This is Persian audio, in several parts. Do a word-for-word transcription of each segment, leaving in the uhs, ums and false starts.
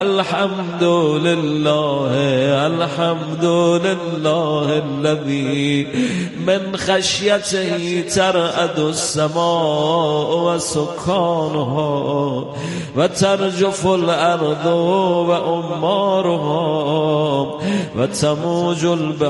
الحمد لله الحمد لله الذي من خشيته ترعد السماء وسكانها وترجف الأرض وأمارها وتموج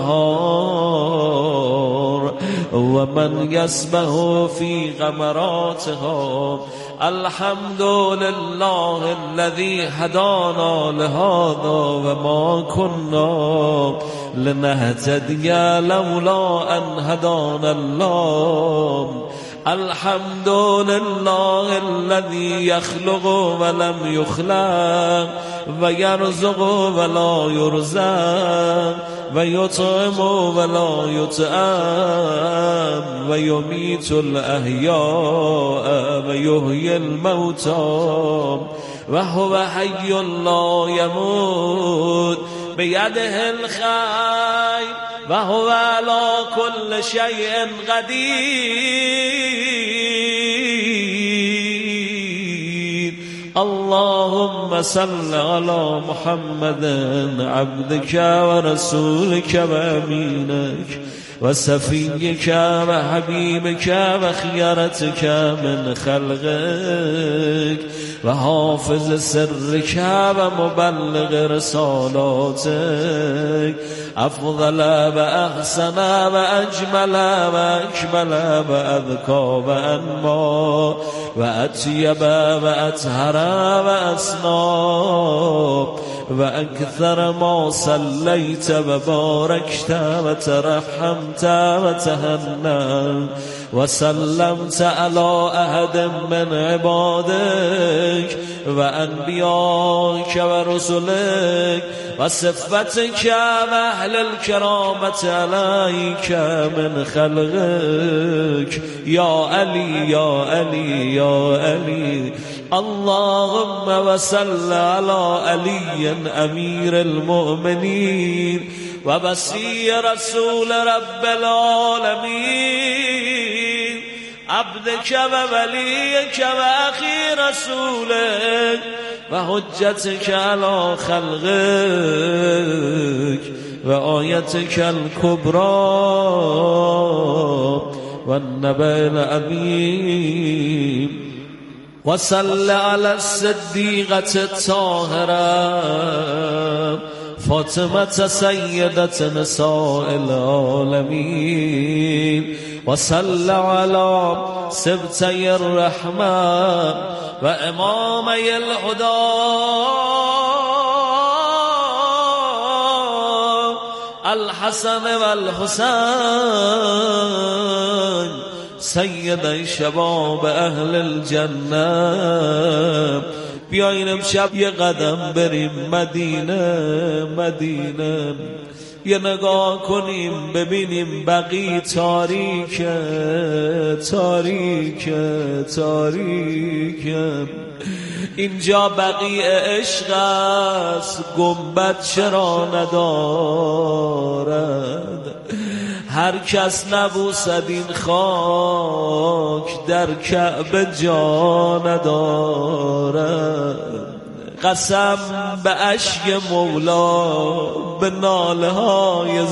البحار ومن يسبح في غمراتها. الحمد لله الذي هدانا لهذا وما كنا لنهتدي لولا أن هدانا الله. الحمد لله الذي يخلق ولم يخلق ويرزق ولا يرزق ويطعم ولا يطعم ويميت الأحياء ويحيي الموتى وهو حي لا يموت بيده الخير وهو على كل شيء قدير. اللهم صل على محمد عبدك ورسولك وأمينك وصفيك وحبيبك وخيرتك من خلقك وحافظ سرك ومبلغ رسالاتك أفضل وأحسن وأجمل وأكمل وأذكى وأنمى وأطيب وأطهر وأسنى وأكثر ما صليت وباركت وترحمت وتهنى وسلمت على أحد من عبادك وأنبيائك ورسلك وصفتك وأهل الكرامة عليك من خلقك يا علي يا علي يا علي. اللهم وصل على علي أمير المؤمنين وبصير رسول رب العالمين عبدك ووليك وأخي رسولك وحجتك على خلقك وآيتك الكبرى والنبي العظيم. وصل على الصديقة الطاهرة فاطمة سيدة نساء العالمين. وصل على سبتي الرحمة وإمامي الهدى الحسن والحسين سيد شباب أهل الجنة. بیاین امشب یه قدم بریم مدینه مدینه، یه نگاه کنیم ببینیم بقیع تاریکه تاریکه تاریکه. اینجا بقیع عشق است، گنبد چرا ندارد؟ هر کس نبوسد این خاک در کعبه جا ندارد. قسم به اشک مولا به ناله های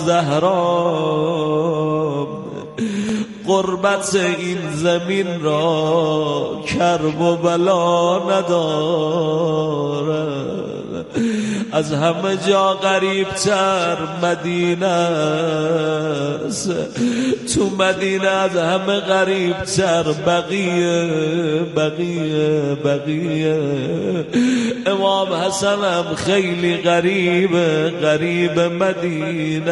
زهرا، غربت این زمین را کرب و بلا ندارد. از همه جا غریبتر مدینه است، تو مدینه از همه غریبتر بقیه بقیه بقیه. امام حسنم خیلی غریبه غریب مدینه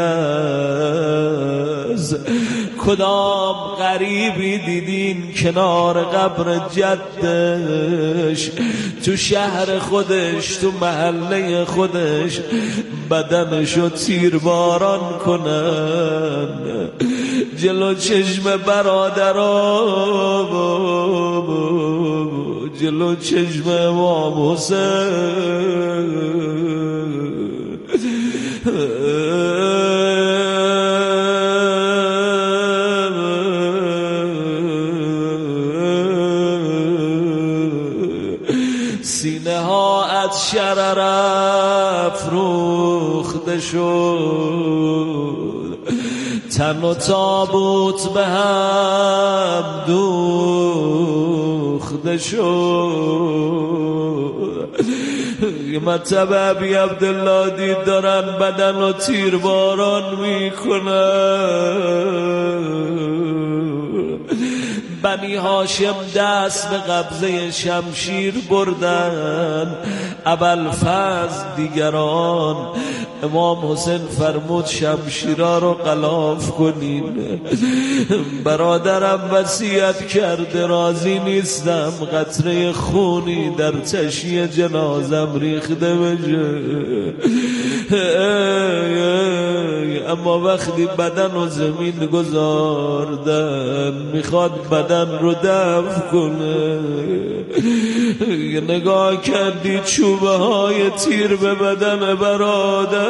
است. کدام غریبی دیدین کنار قبر جدش تو شهر خودش تو محله خودش بدنشو تیر باران کنن جلو چشم برادران، جلو چشم امام حسین. سینه ها از شرر افروخته شد، تن و تابوت به هم دوخته شد. یه مطب ابی عبدالله دید دارن بدن و تیر باران میکنن. بنی هاشم دست به قبضه شمشیر بردن، ابوالفضل دیگران. امام حسین فرمود شمشیرها رو غلاف کنین. برادرم وصیت کرده راضی نیستم قطره خونی در تشییع جنازم ریخته بشه، اما وقتی بدن و زمین گذاردن میخواد بدن رو دفن کنه. نگاه کردی چوبه های تیر به بدن برادر،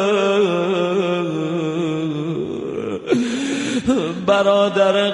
برادر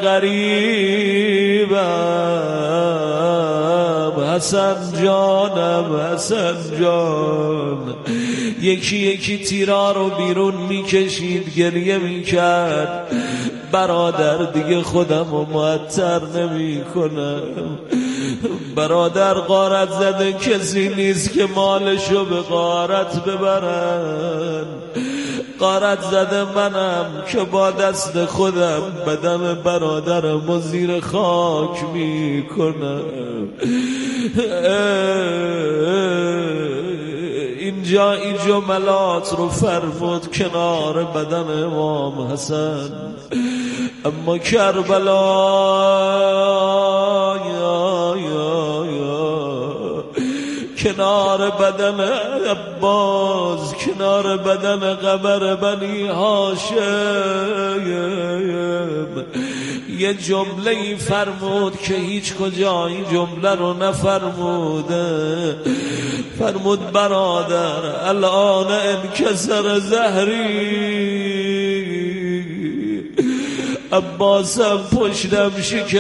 غریبم، حسن جانم، حسن جان. یکی یکی تیرا رو بیرون میکشید، گریه میکرد. برادر دیگه خودم رو معطر نمی کنم. برادر غارت زده کسی نیست که مالشو به غارت ببرن. غارت زده منم که با دست خودم بدن برادرم و زیر خاک می کنم. اینجا این جملات رو فرمود کنار بدن امام حسن. اما کربلا یا یا یا کنار بدن عباس، کنار بدن قبر بنی هاشم یه جمله فرمود که هیچ کجا این جمله رو نفرموده. فرمود برادر الان انکسر زهری، عباسم پشتم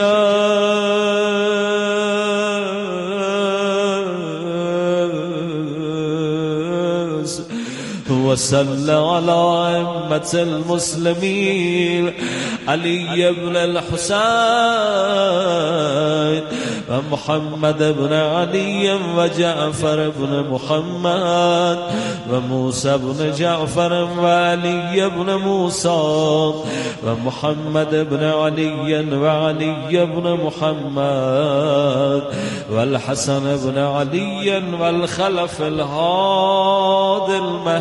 شکست. وصل على ائمة المسلمين علي بن الحسين ومحمد بن علي وجعفر بن محمد وموسى بن جعفر وعلي بن موسى ومحمد بن علي وعلي بن محمد والحسن بن علي والخلف الهادي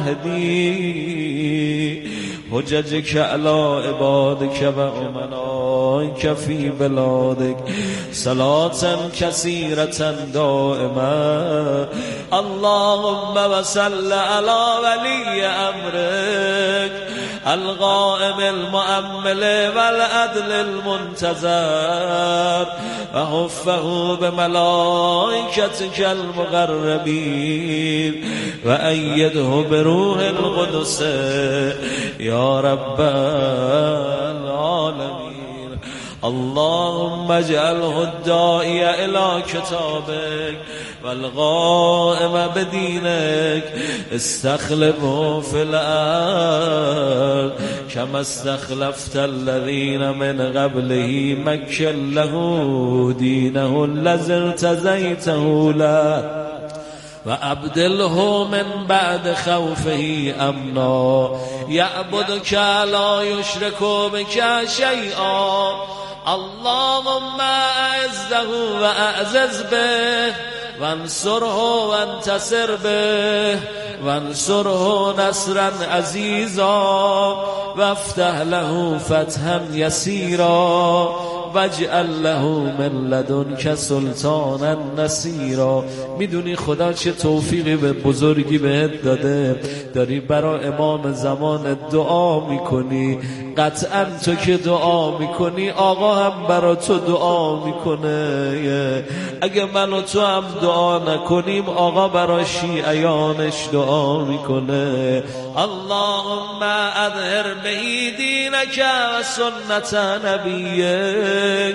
المهدي حججك على عبادك وأمنائك في بلادك صلاة كثيرة دائمة. اللهم وصل على ولي أمرك القائم المؤمل والعدل المنتظر وحفه بملائكتك المقربين وأيده بروح القدس يا رب العالمين. اللهم اجعله الداعي إلى كتابك والقائم بدينك استخلفه في الأرض كما استخلفت الذين من قبله مكن له دينه الذي ارتزيته له وأبدله من بعد خوفه أمنا يعبدك لا يشرك بك شيئا. اللهم أعزه وأعزز به وانصره وانتصر به وانصره نصرا عزيزا وافتح له فتحا يسيرا واجعل له من لدنك سلطانا نصيرا. میدونی خدا چه توفیقی به بزرگی بهت داده، داری برای امام زمان دعا میکنی. قطعا تو که دعا میکنی آقا هم برای تو دعا میکنه. اگه من و تو هم دعا نکنیم آقا برای شیعیانش دعا میکنه. اللهم اظهر به دینک و سنت نبیک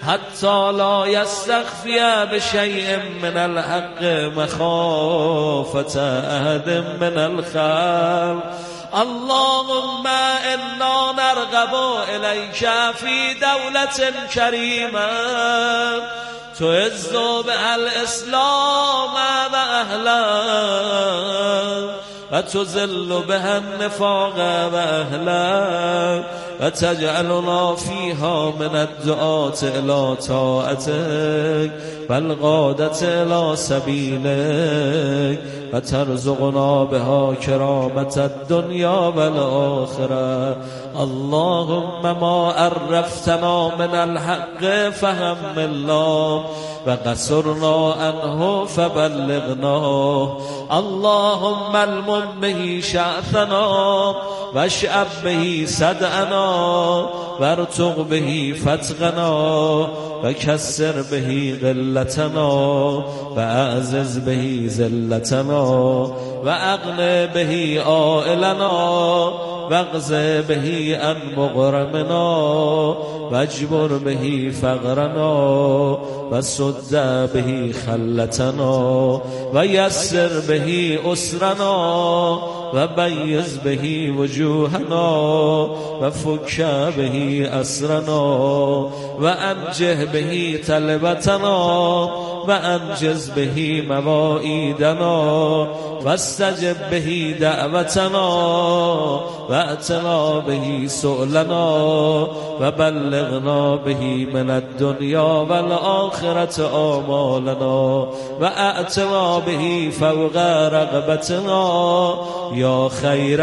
حتی لا یستخفی بشیء من الحق مخافة احد من الخلق. اللهم انا نرغب الیک فی دولة کریمة تعز بها الاسلام و اهله و تذل بها النفاق و اهله و تجعلنا فیها من الدعاة الى طاعتک و القادة الى سبیلک و ترزقنا بها کرامة الدنیا و الاخره. اللهم ما عرفتنا من الحق فهم الله و قصرنا عنه فبلغنا. اللهم المم به شعثنا واشعب به صدعنا وارتق به فتقنا و کسر به قلتنا و اعزز به ذلتنا و اغن به عائلنا واغز به عن مغرمنا واجبر به فقرنا و سد به خلتنا و یسر به اسرنا و بیز به وجوهنا و فک به اسرنا و انجه به طلبتنا و انجز به مواعیدنا و استجب به دعوتنا و اتنا به سؤلنا و بلغنا به من الدنیا و الآخرة آمالنا و اتنا به فوق رغبتنا یا خیر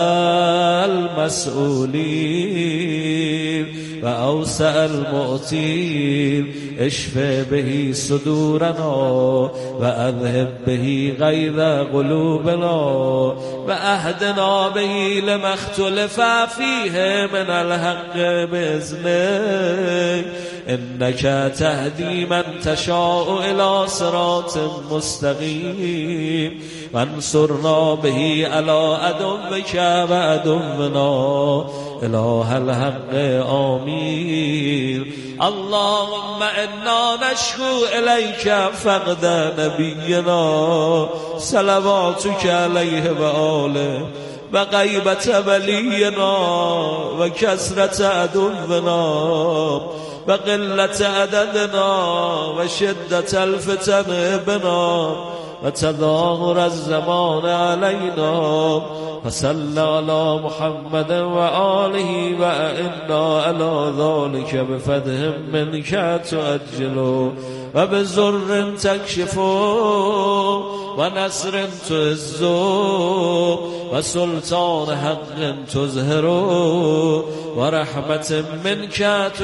المسئولین و اوسع المعطین. اشف به صدورنا و اذهب به غیظ قلوبنا و اهدنا به لما اختلف فیه من الحق باذنک انک تهدی من تشاء الی صراط مستقیم و انصرنا به علی عدوک و عدونا اله الحق آمین. اللهم انا نشکو الیک فقد نبینا صلواتک علیه و آله و غیبت ولینا و کثرت عدونا و قلت عددنا و شدت الفتن بنا و تظاهر الزمان علینا. فصل علی محمد و آله و انا علی ذلك بفتح منک تعجل و بزر تکشف و نصر تعز و سلطان حق تظهر و رحمت منک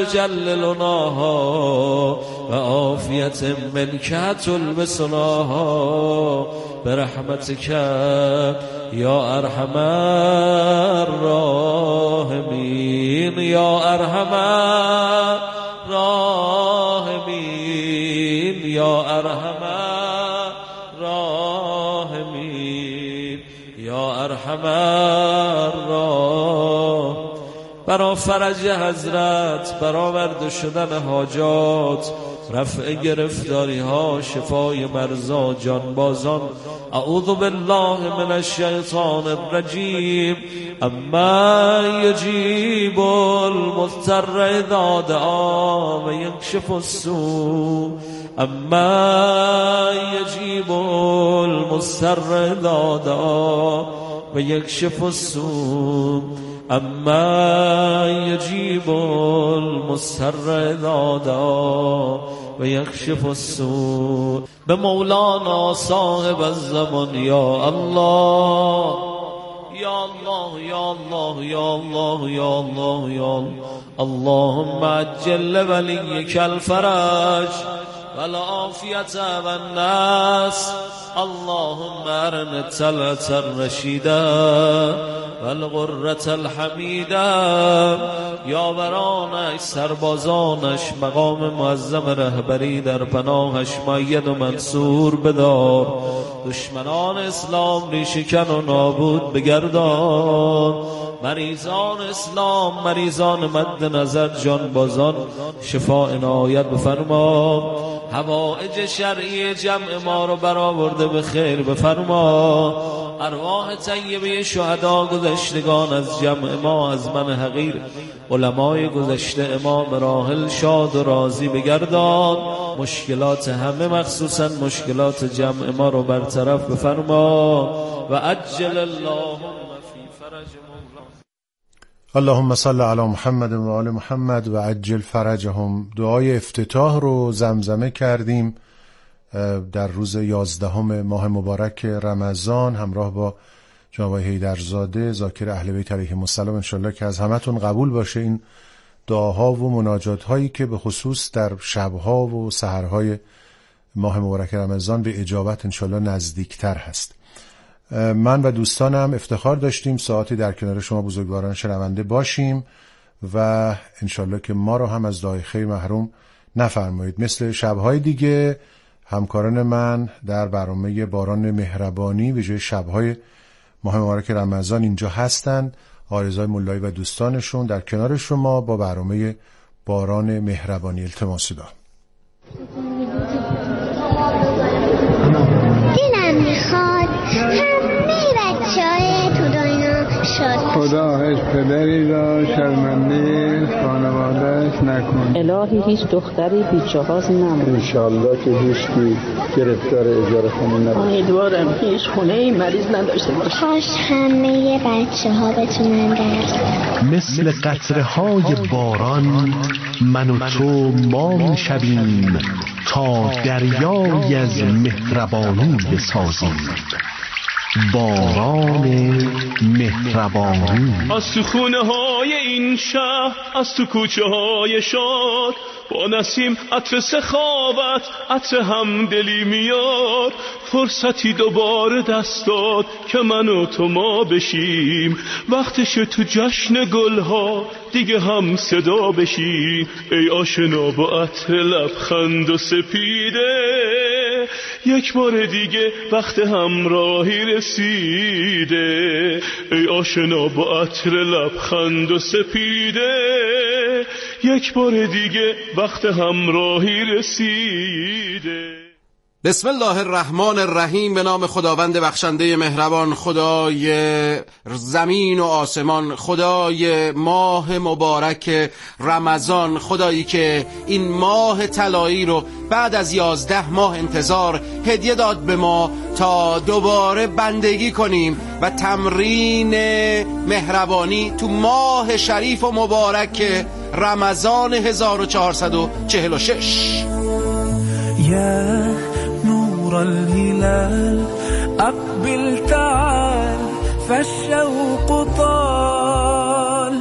تجللناها و عافیت منک تلبسناها برحمتک یا ارحم الراحمین یا ارحم الراحمین یا ارحم الراحمین یا ارحم الراحمین. برا فرج حضرت، برآورده شدن حاجات، رفع گرفتاری ها، شفای مرضا، جانبازان. اعوذ بالله من الشیطان الرجیم. اما یجیب المضطر اذا دعا و یکشف السوء. اما یجیب المضطر اذا دعا و یکشف السوء. اما یجیب المضطر اذا دعا و یکشف السوء. به مولانا صاحب الزمان یا الله یا الله یا الله یا الله یا الله یا الله. اللهم عجل ولیک الفرج والعافیت والناس. اللهم ارنا الطلعة الرشیده والغرة الحمیده. یاورانش، سربازانش، مقام معظم رهبری در پناهش مؤید و منصور بدار. دشمنان اسلام ریشه کن و نابود بگردان. مریضان اسلام، مریضان مد نظر جانبازان شفا عنایت بفرما. حوائج شرعی جمع ما رو برآورده به خیر بفرما. ارواح طیبه شهدا گذشتگان از جمع ما، از من حقیر علمای گذشته ما مراحل شاد و راضی بگردان. مشکلات همه مخصوصا مشکلات جمع ما رو برطرف بفرما و عجل اللهم فی فرج مولانا. اللهم صل علی محمد و آل محمد و عجل فرجهم. دعای افتتاح رو زمزمه کردیم در روز یازدهم ماه مبارک رمضان همراه با جناب حیدرزاده ذاکر اهل بیت علیهم السلام. انشالله که از همتون قبول باشه این دعاها و مناجات هایی که به خصوص در شبها و سحرهای ماه مبارک رمضان به اجابت انشالله نزدیکتر هست. من و دوستانم افتخار داشتیم ساعتی در کنار شما بزرگواران شنونده باشیم و انشالله که ما رو هم از دعای خیر محروم نفرمایید. مثل شبهای دیگه همکاران من در برنامه باران مهربانی به جای شبهای ماه مبارک رمضان اینجا هستند. آرزوی مولایی و دوستانشون در کنار شما با برنامه باران مهربانی. التماس دارم. دلم میخواد همه بچه های تو دنیا شاد خدا هیچ پدری را شرمنده خانوادهش نکن. الهی هیچ دختری بیچه‌هاست نمون. انشالله که هیچکی گرفتار اجاره خونه نباشه. امیدوارم هیچ خونه مریض نداشته باشه. کاش همه بچه ها بتونن درس مثل قطره های باران من و تو ما میشویم تا دریای از مهربانی بسازیم. باران مهربانی. از تو خونه های این شهر، از تو کوچه های شاد، با نسیم عطر سخاوت، عطر همدلی میاد. فرصتی دوباره دست داد که من و تو ما بشیم. وقتش تو جشن گلها دیگه هم صدا بشیم. ای آشنا با عطر لبخند و سپیده، یک بار دیگه وقت همراهی رسیده. ای آشنا با عطر لبخند و سپیده، یک بار دیگه وقت همراهی رسیده. بسم الله الرحمن الرحیم. به نام خداوند بخشنده مهربان، خدای زمین و آسمان، خدای ماه مبارک رمضان، خدایی که این ماه طلایی رو بعد از یازده ماه انتظار هدیه داد به ما تا دوباره بندگی کنیم و تمرین مهربانی تو ماه شریف و مبارک رمضان هزار و چهارصد و چهل و شش. نور الهلال أقبل تعال فالشوق طال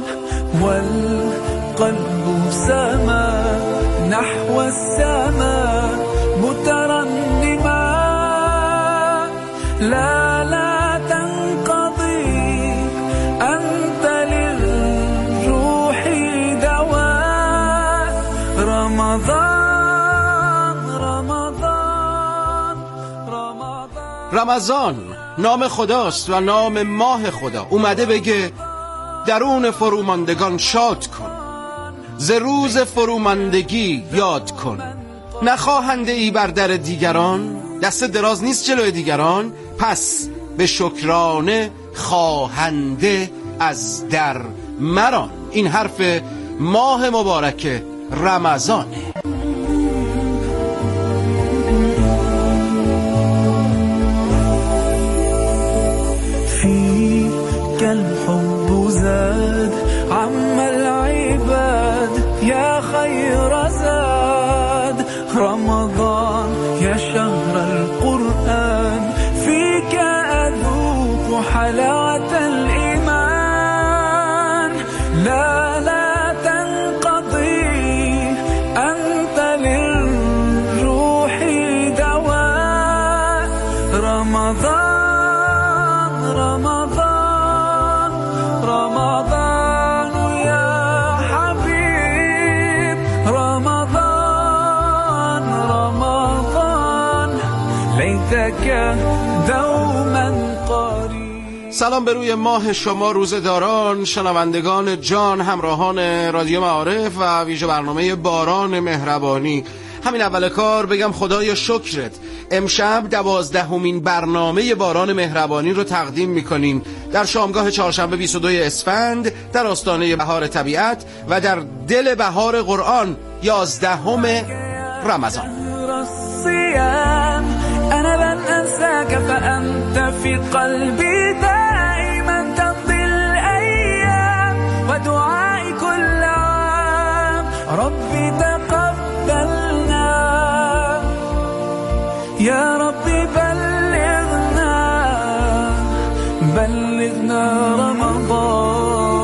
والقلب سما نحو السماء مترنما. لا لا تنقضي أنت للروح دواء. رمضان رمضان نام خداست و نام ماه خدا. اومده بگه درون فروماندگان شاد کن، ز روز فروماندگی یاد کن. نخواهنده ای بر در دیگران، دست دراز نیست جلوی دیگران. پس به شکرانه خواهنده از در مران. این حرف ماه مبارک رمضانه. الحب زاد عم العباد يا خير زاد. رمضان يا شهر القرآن فيك أذوق حلاوة الإيمان. لا لا تنقضي أنت للروح دواء. رمضان رمضان رمضان يا حبيب. رمضان رمضان ليتك سلام به روی ماه شما روزداران، شنوندگان جان، همراهان رادیو معارف و ویژه برنامه باران مهربانی. همین اول کار بگم خدایا شکرت، امشب دوازدهمین برنامه باران مهربانی رو تقدیم میکنیم در شامگاه چهارشنبه بیست و دوم اسفند در آستانه بهار طبیعت و در دل بهار قرآن، یازدهم رمضان. أنا لن أنساك فأنت في قلبي دائما تمضي الأيام ودعائي كل عام ربي تقبلنا يا ربي بلغنا بلغنا رمضان.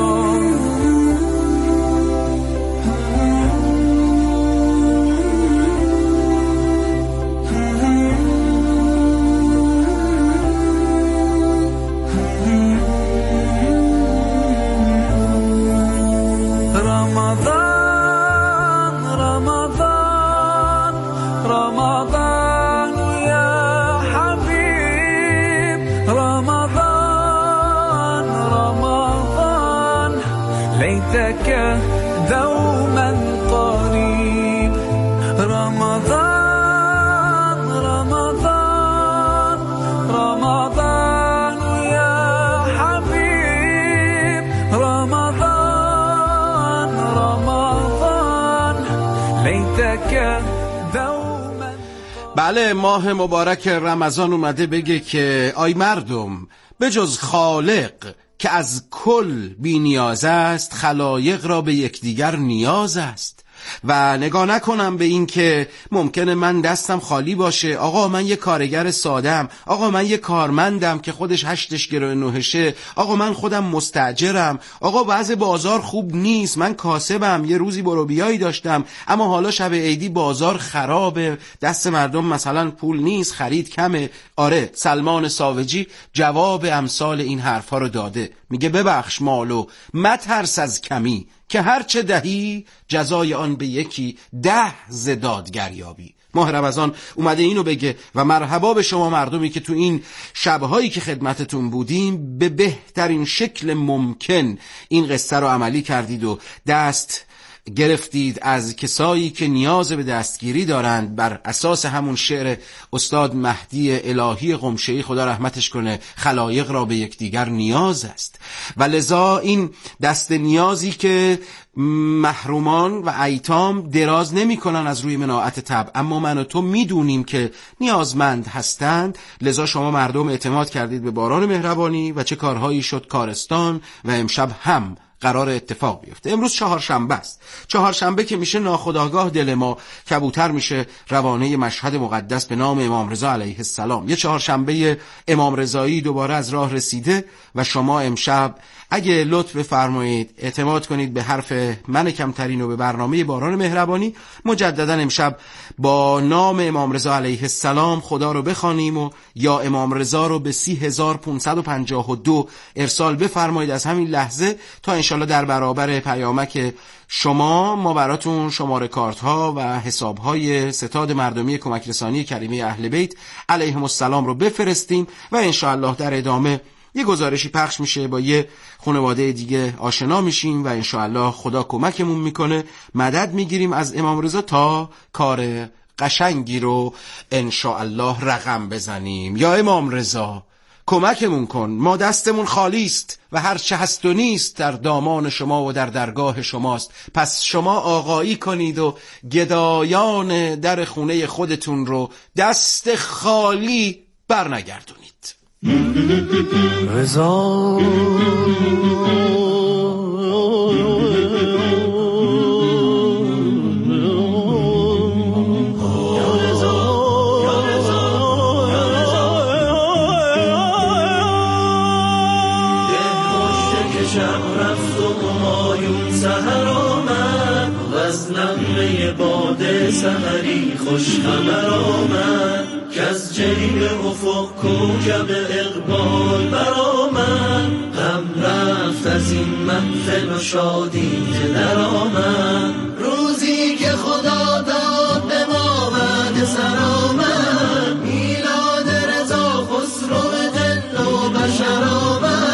ليتك دوما قريب رمضان رمضان رمضان يا حبيب رمضان رمضان ليتك دوما. بله، ماه مبارک رمضان اومده بگه که آی مردم، به جز خالق که از کل بی نیاز است، خلایق را به یکدیگر نیاز است. و نگاه نکنم به این که ممکنه من دستم خالی باشه، آقا من یه کارگر سادم، آقا من یه کارمندم که خودش هشتش گرو نهشه، آقا من خودم مستاجرم، آقا وضع بازار خوب نیست، من کاسبم، یه روزی برو بیایی داشتم اما حالا شب عیدی بازار خرابه، دست مردم مثلا پول نیست، خرید کمه. آره، سلمان ساوجی جواب امثال این حرفا رو داده، میگه ببخش مالو، مترس از کمی که هر چه دهی جزای آن به یکی ده ز دادگر یابی. ماه رمضان اومده اینو بگه و مرحبا به شما مردمی که تو این شبهایی که خدمتتون بودیم به بهترین شکل ممکن این قصه رو عملی کردید و دست گرفتید از کسایی که نیاز به دستگیری دارند، بر اساس همون شعر استاد مهدی الهی قمشه‌ای خدا رحمتش کنه، خلایق را به یکدیگر نیاز است. و لذا این دست نیازی که محرومان و ایتام دراز نمی کنن از روی مناعت طبع، اما من و تو میدونیم که نیازمند هستند. لذا شما مردم اعتماد کردید به باران مهربانی و چه کارهایی شد کارستان و امشب هم قرار اتفاق بیفته. امروز چهارشنبه است. چهارشنبه که میشه ناخودآگاه دل ما کبوتر میشه روانه مشهد مقدس به نام امام رضا علیه السلام. یه چهارشنبه امام رضایی دوباره از راه رسیده و شما امشب اگه لطف بفرمایید اعتماد کنید به حرف من کمترین و به برنامه باران مهربانی، مجددا امشب با نام امام رضا علیه السلام خدا رو بخوانیم و یا امام رضا رو به سی هزار و پانصد و پنجاه و دو ارسال بفرمایید از همین لحظه تا انشالله در برابر پیامک شما ما براتون شماره کارت ها و حساب های ستاد مردمی کمک رسانی کریمه اهل بیت علیهم السلام رو بفرستیم و انشالله در ادامه یه گزارشی پخش میشه، با یه خانواده دیگه آشنا میشیم و انشاءالله خدا کمکمون میکنه، مدد میگیریم از امام رضا تا کار قشنگی رو انشاءالله رقم بزنیم. یا امام رضا کمکمون کن، ما دستمون خالی است و هر چه هست و نیست در دامان شما و در درگاه شماست، پس شما آقایی کنید و گدایان در خونه خودتون رو دست خالی برنگردونید. رضا سحری خوش خبر آمد که از جیب افق کوکب اقبال برآمد، غم رفت از این محفل و شادی در آمد، روزی که خدا داد به ما بعد سر آمد، میلاد رضا خسرو جن و بشر آمد.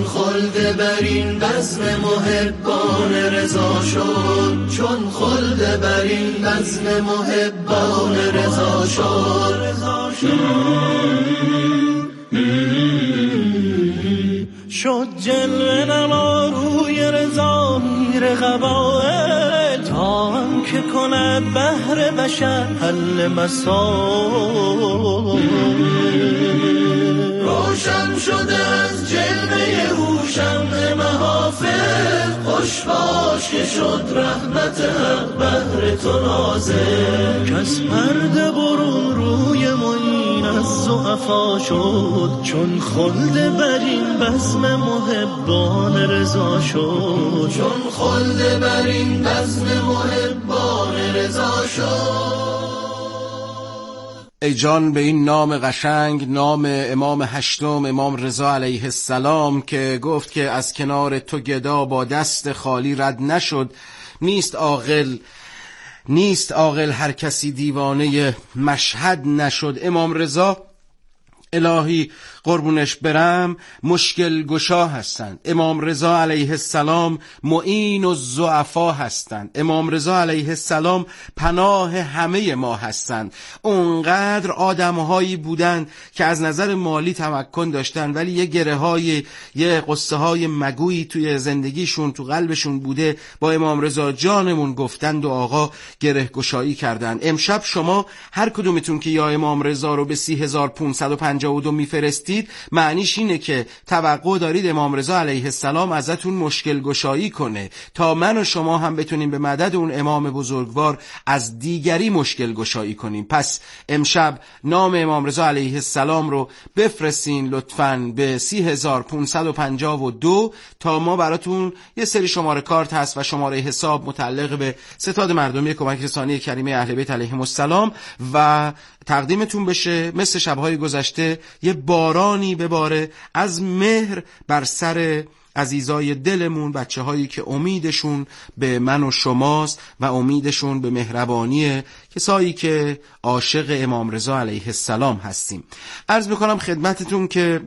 خلد بر این بزم محبان رضا شد، چون خلد بر این بزم محبان رضا شد. شد جلوه نما روی رضا میر قبائل، تا هم که کند بهر بشر حل مسائل. روشن شده از جلوه او شمع محافل، خوش باش که شد رحمت حق بهر تو نازل. کس پرده برون روی معین از ضعفا شد، چون خلد بر این بزم محبان رضا شد. چون خلد بر این بزم محبان رضا شد. ای جان به این نام قشنگ، نام امام هشتم امام رضا علیه السلام که گفت که از کنار تو گدا با دست خالی رد نشد. نیست عاقل نیست عاقل هر کسی دیوانه مشهد نشد. امام رضا الهی قربونش برم مشکل گشا هستند. امام رضا علیه السلام معین و ضعفا هستند. امام رضا علیه السلام پناه همه ما هستند. اونقدر آدمهایی بودند که از نظر مالی تمکن داشتن، ولی یه گره های یه قصه های مگویی توی زندگیشون تو قلبشون بوده، با امام رضا جانمون گفتند و آقا گره گشایی کردند. امشب شما هر کدومتون که یا امام رضا رو به سی هزار و پانصد و پنجاه و دو میفرستید، معنیش اینه که توقع دارید امام رضا علیه السلام ازتون مشکل گشایی کنه تا من و شما هم بتونیم به مدد اون امام بزرگوار از دیگری مشکل گشایی کنیم. پس امشب نام امام رضا علیه السلام رو بفرستین لطفاً به سی هزار و پانصد و پنجاه و دو تا ما براتون یه سری شماره کارت هست و شماره حساب متعلق به ستاد مردمی کمک رسانی کریمه اهل بیت علیهم السلام و تقدیمتون بشه. مثل شب‌های گذشته یه بارانی بباره از مهر بر سر عزیزای دلمون، بچه هایی که امیدشون به من و شماست و امیدشون به مهربانی کسایی که عاشق امام رضا علیه السلام هستیم. عرض میکنم خدمتتون که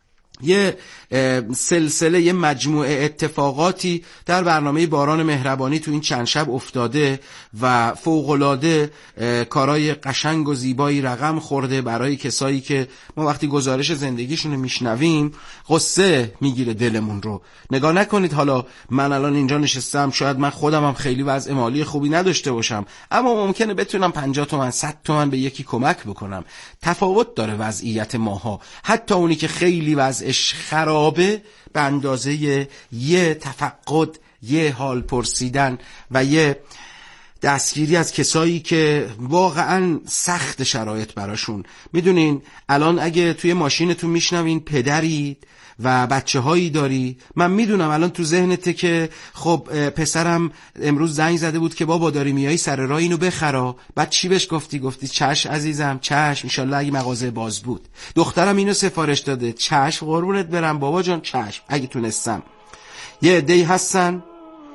یه سلسله یه مجموعه اتفاقاتی در برنامه باران مهربانی تو این چند شب افتاده و فوق‌العاده کارهای قشنگ و زیبایی رقم خورده برای کسایی که ما وقتی گزارش زندگیشون رو میشنویم قصه میگیره دلمون رو. نگاه نکنید حالا من الان اینجا نشستم، شاید من خودم هم خیلی وضع مالی خوبی نداشته باشم، اما ممکنه بتونم پنجاه تومن صد تومن به یکی کمک بکنم. تفاوت داره وضعیت ماها، حتی اونی که خیلی وضعش خراب به اندازه یه تفقد، یه حال پرسیدن و یه دستگیری از کسایی که واقعا سخت شرایط براشون. میدونین الان اگه توی ماشینتون میشنوین پدرید و بچه هایی داری، من میدونم الان تو ذهنته که خب پسرم امروز زنگ زده بود که بابا داری میایی سر راه اینو بخرا، بعد چی بهش گفتی؟ گفتی چشم عزیزم، چشم، انشالله اگه مغازه باز بود. دخترم اینو سفارش داده، چشم قربونت برم بابا جان، چشم اگه تونستم. یه عده‌ای هستن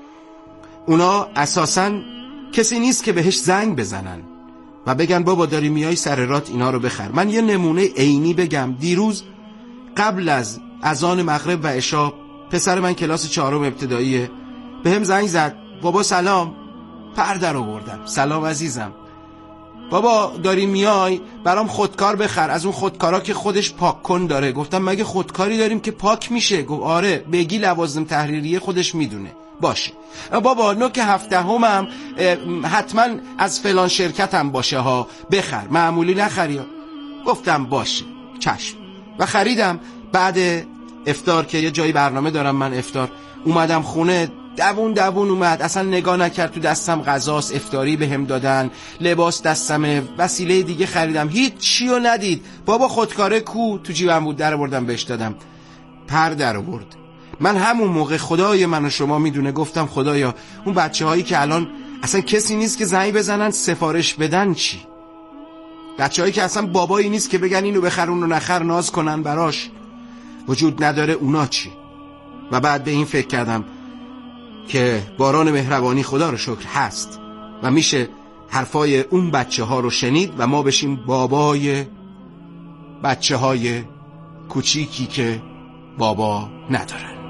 اونا اساساً کسی نیست که بهش زنگ بزنن و بگن بابا داری میای سر رات اینا رو بخر. من یه نمونه عینی بگم. دیروز قبل از اذان مغرب و عشا پسر من کلاس چهارم ابتداییه، به هم زنگ زد بابا سلام. پر در آوردم، سلام عزیزم، بابا داری میای برام خودکار بخر، از اون خودکارا که خودش پاک کن داره. گفتم مگه خودکاری داریم که پاک میشه؟ گفت آره بگی لوازم تحریریه خودش میدونه. باشه بابا نوک هفدهمم حتما از فلان شرکتم باشه ها، بخر، معمولی نخری. گفتم باشه چشم و خریدم. بعد افطار که یه جایی برنامه دارم من افطار، اومدم خونه دوون دوون اومد، اصلا نگاه نکرد تو دستم غذاست، افطاری به هم دادن، لباس دستمه، وسیله دیگه خریدم، هیچ چی رو ندید. بابا خودکاره کو؟ تو جیبم بود، در آوردم بهش دادم. پر در آورد. من همون موقع خدای من و شما میدونه گفتم خدایا اون بچه هایی که الان اصلا کسی نیست که زنگ بزنن سفارش بدن چی؟ بچه هایی که اصلا بابایی نیست که بگن اینو بخر اونو نخر، ناز کنن براش، وجود نداره، اونا چی؟ و بعد به این فکر کردم که باران مهربانی خدا رو شکر هست و میشه حرفای اون بچه ها رو شنید و ما بشیم بابای بچه های کوچیکی که بابا ندارن.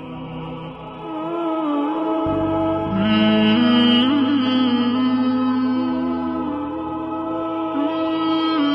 mm